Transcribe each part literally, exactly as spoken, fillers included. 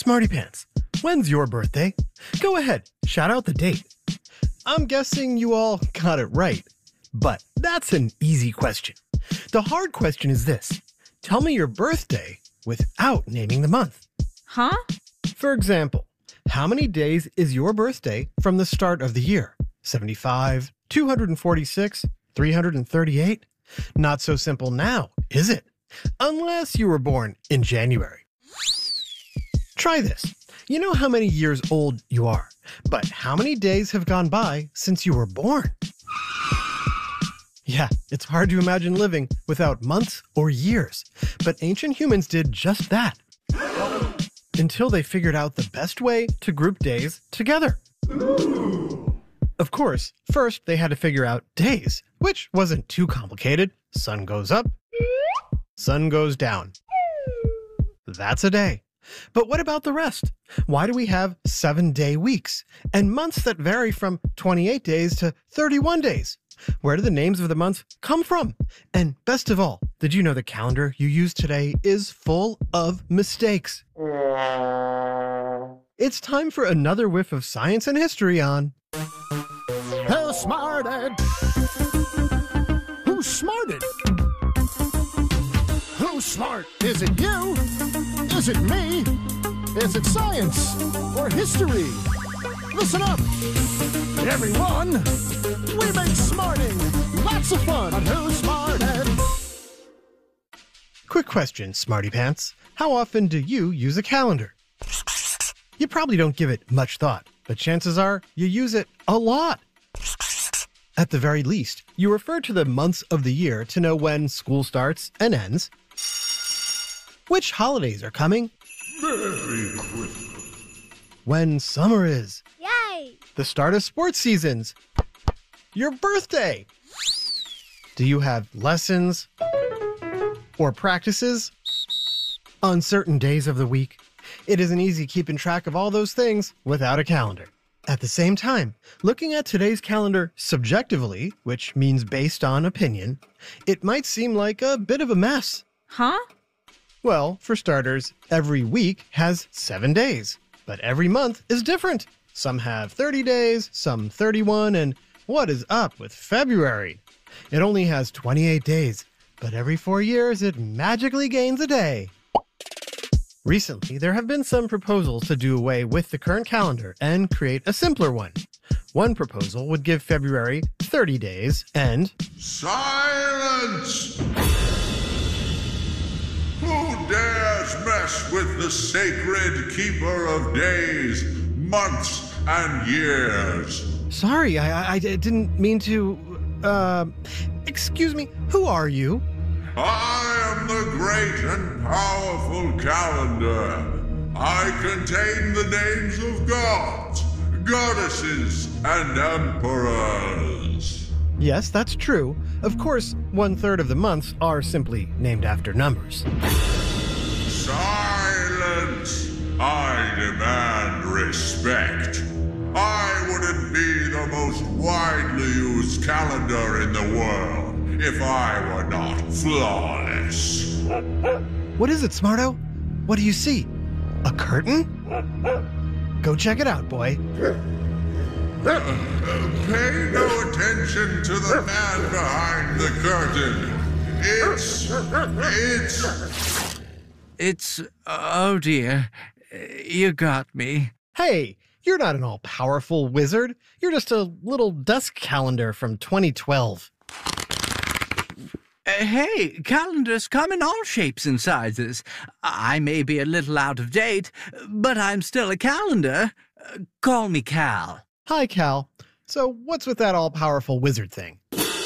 Smarty Pants, when's your birthday? Go ahead, shout out the date. I'm guessing you all got it right, but that's an easy question. The hard question is this. Tell me your birthday without naming the month. Huh? For example, how many days is your birthday from the start of the year? seventy-five, two hundred forty-six, three hundred thirty-eight? Not so simple now, is it? Unless you were born in January. Try this. You know how many years old you are, but how many days have gone by since you were born? Yeah, it's hard to imagine living without months or years, but ancient humans did just that. Until they figured out the best way to group days together. Of course, first they had to figure out days, which wasn't too complicated. Sun goes up, sun goes down. That's a day. But what about the rest? Why do we have seven-day weeks and months that vary from twenty-eight days to thirty-one days? Where do the names of the months come from? And best of all, did you know the calendar you use today is full of mistakes? It's time for another whiff of science and history on Who smarted? Who smarted? Who's smart? Is it you? Is it me? Is it science or history? Listen up, everyone. We make smarting lots of fun on Who Smarted? Quick question, Smarty Pants. How often do you use a calendar? You probably don't give it much thought, but chances are you use it a lot. At the very least, you refer to the months of the year to know when school starts and ends, which holidays are coming, Merry Christmas. when summer is, Yay! the start of sports seasons, your birthday. Do you have lessons or practices on certain days of the week? It isn't easy keeping track of all those things without a calendar. At the same time, looking at today's calendar subjectively, which means based on opinion, it might seem like a bit of a mess. Huh? Well, for starters, every week has seven days, but every month is different. Some have thirty days, some thirty-one, and what is up with February? It only has twenty-eight days, but every four years it magically gains a day. Recently, there have been some proposals to do away with the current calendar and create a simpler one. One proposal would give February thirty days and Silence! Who dares mess with the sacred keeper of days, months, and years? Sorry, I, I, I didn't mean to, uh, excuse me, who are you? I am the great and powerful calendar. I contain the names of gods, goddesses, and emperors. Yes, that's true. Of course, one-third of the months are simply named after numbers. Silence! I demand respect. I wouldn't be the most widely used calendar in the world if I were not flawless. What is it, Smarto? What do you see? A curtain? Go check it out, boy. Uh, pay no attention to the man behind the curtain. It's... it's... It's... oh dear. You got me. Hey, you're not an all-powerful wizard. You're just a little desk calendar from twenty twelve. Uh, hey, calendars come in all shapes and sizes. I may be a little out of date, but I'm still a calendar. Uh, call me Cal. Hi, Cal. So what's with that all-powerful wizard thing?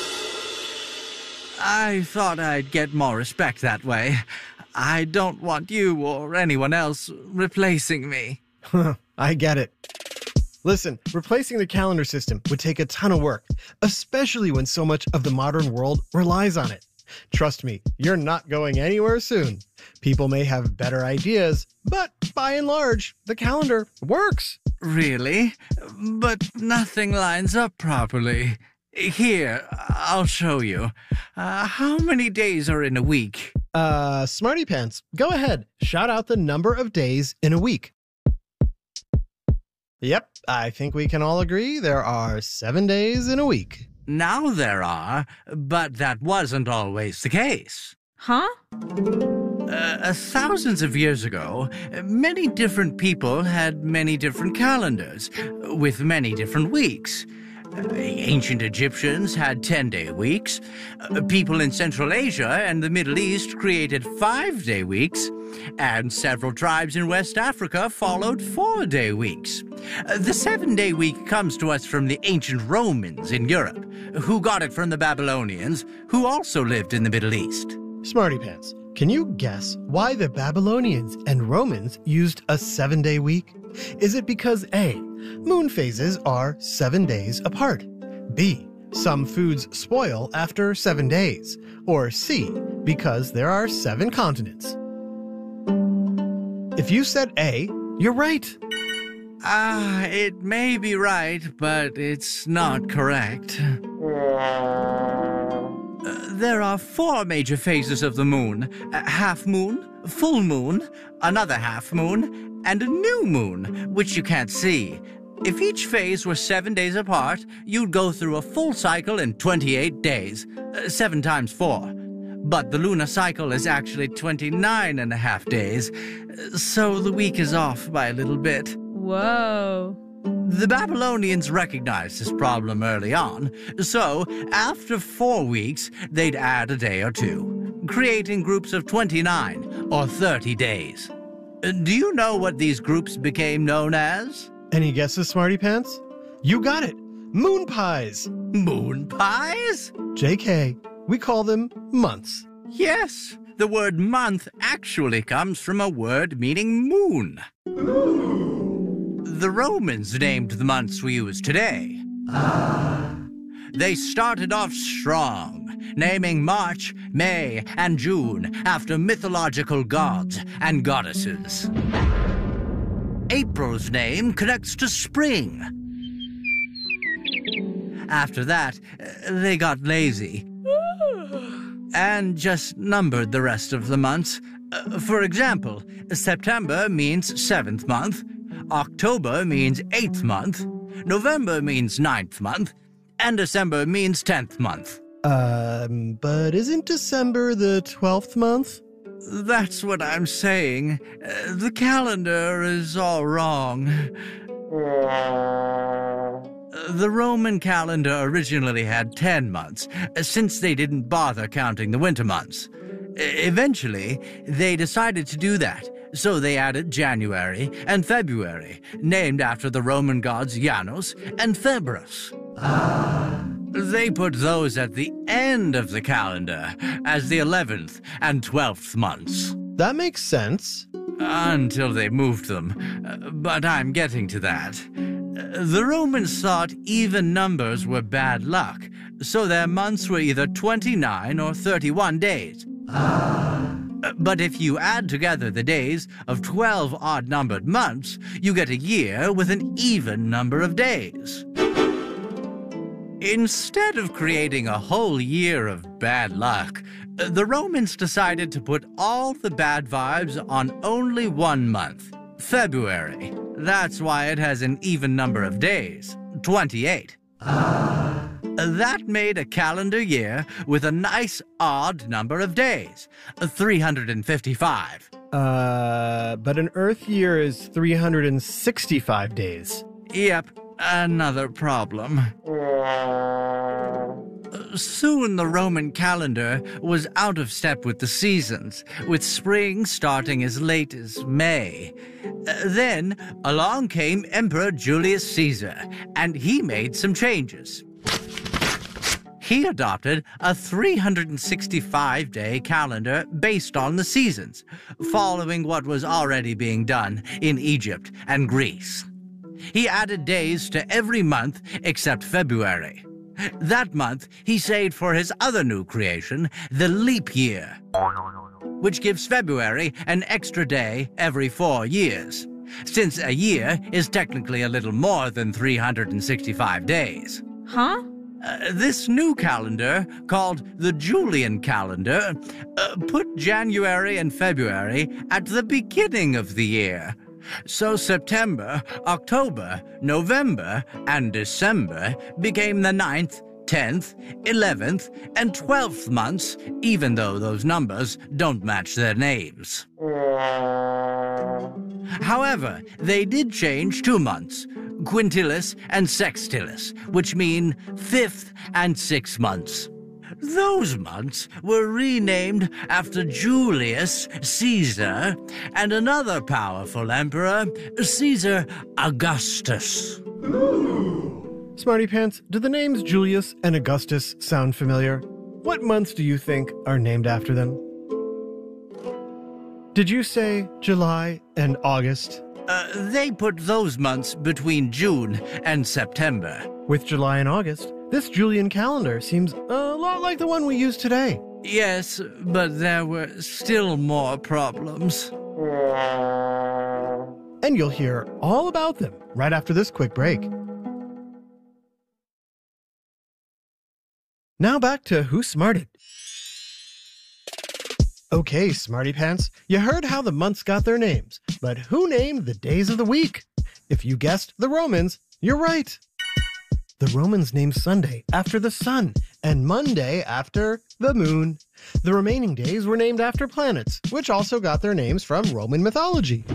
I thought I'd get more respect that way. I don't want you or anyone else replacing me. I get it. Listen, replacing the calendar system would take a ton of work, especially when so much of the modern world relies on it. Trust me, you're not going anywhere soon. People may have better ideas, but by and large, the calendar works. Really? But nothing lines up properly. Here, I'll show you. Uh, how many days are in a week? Uh, Smarty Pants, go ahead. Shout out the number of days in a week. Yep, I think we can all agree there are seven days in a week. Now there are, but that wasn't always the case. Huh? Uh, thousands of years ago, many different people had many different calendars, with many different weeks. Uh, ancient Egyptians had ten-day weeks. Uh, people in Central Asia and the Middle East created five-day weeks. And several tribes in West Africa followed four-day weeks. Uh, the seven-day week comes to us from the ancient Romans in Europe, who got it from the Babylonians, who also lived in the Middle East. Smarty Pants, can you guess why the Babylonians and Romans used a seven-day week? Is it because A, moon phases are seven days apart, B, some foods spoil after seven days, or C, because there are seven continents? If you said A, you're right. Ah, it may be right, but it's not correct. Uh, there are four major phases of the moon: a half moon, full moon, another half moon, and a new moon, which you can't see. If each phase were seven days apart, you'd go through a full cycle in twenty-eight days, uh, seven times four. But the lunar cycle is actually twenty-nine and a half days, so the week is off by a little bit. Whoa. The Babylonians recognized this problem early on, so after four weeks, they'd add a day or two, creating groups of twenty-nine or thirty days. Do you know what these groups became known as? Any guesses, Smarty Pants? You got it! Moon pies! Moon pies? J K, we call them months. Yes, the word month actually comes from a word meaning moon. The Romans named the months we use today. They started off strong, naming March, May, and June after mythological gods and goddesses. April's name connects to spring. After that, they got lazy and just numbered the rest of the months. Uh, for example, September means seventh month, October means eighth month, November means ninth month, and December means tenth month. Um, but isn't December the twelfth month? That's what I'm saying. Uh, the calendar is all wrong. The Roman calendar originally had ten months, since they didn't bother counting the winter months. Eventually, they decided to do that, so they added January and February, named after the Roman gods Janus and February. They put those at the end of the calendar as the eleventh and twelfth months. That makes sense. Until they moved them, but I'm getting to that. The Romans thought even numbers were bad luck, so their months were either twenty-nine or thirty-one days. But if you add together the days of twelve odd-numbered months, you get a year with an even number of days. Instead of creating a whole year of bad luck, the Romans decided to put all the bad vibes on only one month, February. That's why it has an even number of days, twenty-eight. That made a calendar year with a nice odd number of days, three hundred fifty-five. Uh, but an Earth year is three hundred sixty-five days. Yep, another problem. Soon the Roman calendar was out of step with the seasons, with spring starting as late as May. Uh, then along came Emperor Julius Caesar, and he made some changes. He adopted a three hundred sixty-five day calendar based on the seasons, following what was already being done in Egypt and Greece. He added days to every month except February. That month, he saved for his other new creation, the leap year, which gives February an extra day every four years, since a year is technically a little more than three hundred sixty-five days. Huh? Uh, this new calendar, called the Julian calendar, uh, put January and February at the beginning of the year, So September, October, November, and December became the ninth, tenth, eleventh, and twelfth months, even though those numbers don't match their names. However, they did change two months, quintilis and sextilis, which mean fifth and sixth months. Those months were renamed after Julius Caesar and another powerful emperor, Caesar Augustus. Smarty Pants, do the names Julius and Augustus sound familiar? What months do you think are named after them? Did you say July and August? Uh, they put those months between June and September. With July and August, this Julian calendar seems a lot like the one we use today. Yes, but there were still more problems. And you'll hear all about them right after this quick break. Now back to Who Smarted. Okay, Smarty Pants, you heard how the months got their names, but who named the days of the week? If you guessed the Romans, you're right. The Romans named Sunday after the sun and Monday after the moon. The remaining days were named after planets, which also got their names from Roman mythology.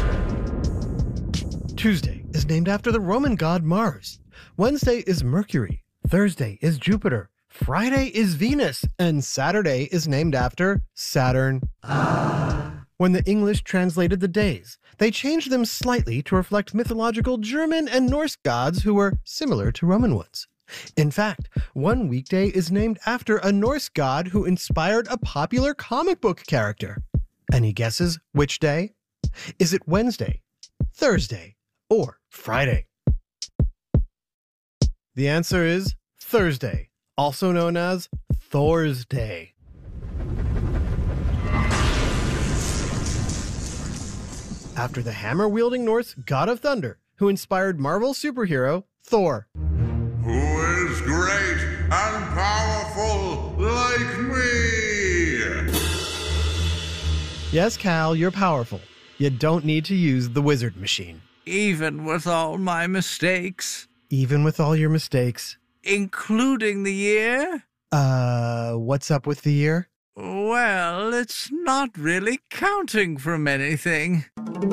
Tuesday is named after the Roman god Mars. Wednesday is Mercury. Thursday is Jupiter. Friday is Venus, and Saturday is named after Saturn. When the English translated the days, they changed them slightly to reflect mythological German and Norse gods who were similar to Roman ones. In fact, one weekday is named after a Norse god who inspired a popular comic book character. Any guesses which day? Is it Wednesday, Thursday, or Friday? The answer is Thursday, also known as Thor's Day. After the hammer-wielding Norse god of thunder, who inspired Marvel superhero Thor. Who is great and powerful like me? Yes, Cal, you're powerful. You don't need to use the wizard machine. Even with all my mistakes. Even with all your mistakes. Including the year? Uh, what's up with the year? Well, it's not really counting from anything.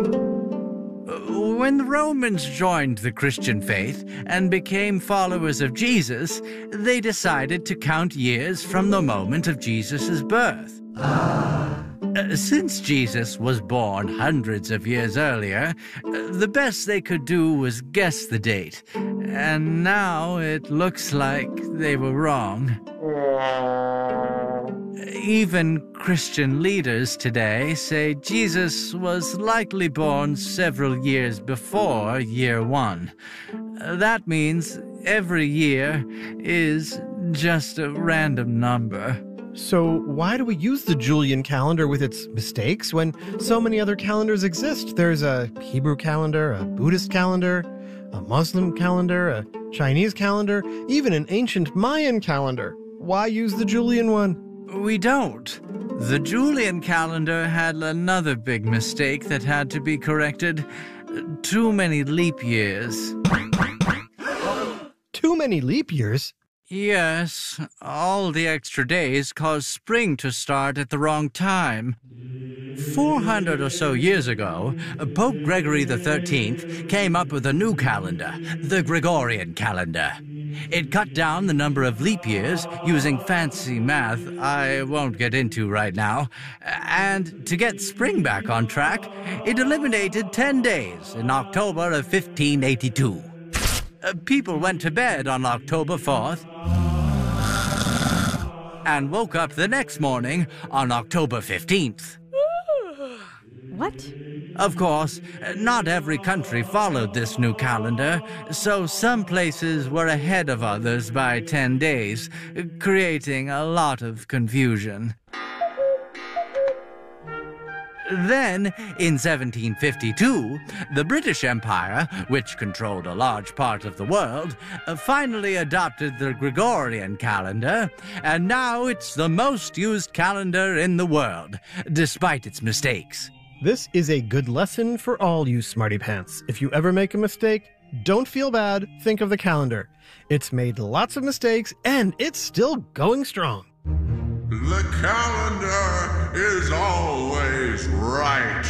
When the Romans joined the Christian faith and became followers of Jesus, they decided to count years from the moment of Jesus' birth. Uh, since Jesus was born hundreds of years earlier, uh, the best they could do was guess the date. And now it looks like they were wrong. Even Christian leaders today say Jesus was likely born several years before year one. Uh, that means every year is just a random number. So why do we use the Julian calendar with its mistakes when so many other calendars exist? There's a Hebrew calendar, a Buddhist calendar, a Muslim calendar, a Chinese calendar, even an ancient Mayan calendar. Why use the Julian one? We don't. The Julian calendar had another big mistake that had to be corrected. Too many leap years. Too many leap years? Yes, all the extra days caused spring to start at the wrong time. four hundred or so years ago, Pope Gregory the thirteenth came up with a new calendar, the Gregorian calendar. It cut down the number of leap years using fancy math I won't get into right now. And to get spring back on track, it eliminated ten days in October of fifteen eighty-two. Uh, people went to bed on October fourth and woke up the next morning on October fifteenth. What? Of course, not every country followed this new calendar, so some places were ahead of others by ten days, creating a lot of confusion. Then, in seventeen fifty-two, the British Empire, which controlled a large part of the world, finally adopted the Gregorian calendar, and now it's the most used calendar in the world, despite its mistakes. This is a good lesson for all you smarty pants. If you ever make a mistake, don't feel bad, think of the calendar. It's made lots of mistakes, and it's still going strong. The calendar is always right.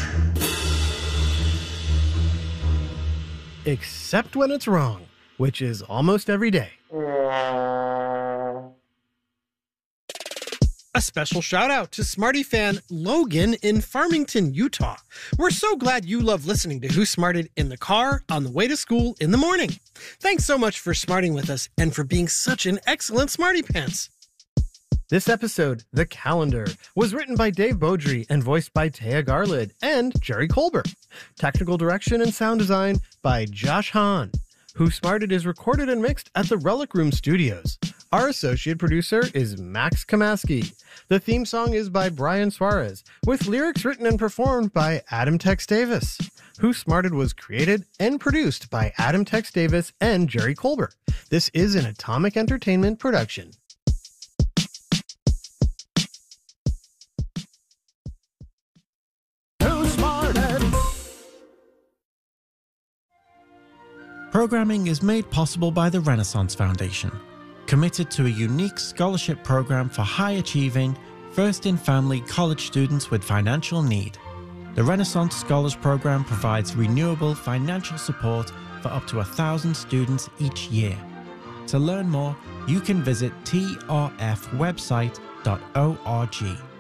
Except when it's wrong, which is almost every day. A special shout out to Smarty fan Logan in Farmington, Utah. We're so glad you love listening to Who Smarted in the car on the way to school in the morning. Thanks so much for smarting with us and for being such an excellent Smarty Pants. This episode, The Calendar, was written by Dave Beaudry and voiced by Taya Garlid and Jerry Colbert. Technical direction and sound design by Josh Hahn. Who Smarted is recorded and mixed at the Relic Room Studios. Our associate producer is Max Kamaski. The theme song is by Brian Suarez, with lyrics written and performed by Adam Tex Davis. Who Smarted was created and produced by Adam Tex Davis and Jerry Colbert. This is an Atomic Entertainment production. Who Smarted? Programming is made possible by the Renaissance Foundation, committed to a unique scholarship program for high-achieving, first-in-family college students with financial need. The Renaissance Scholars Program provides renewable financial support for up to a thousand students each year. To learn more, you can visit t r f website dot org.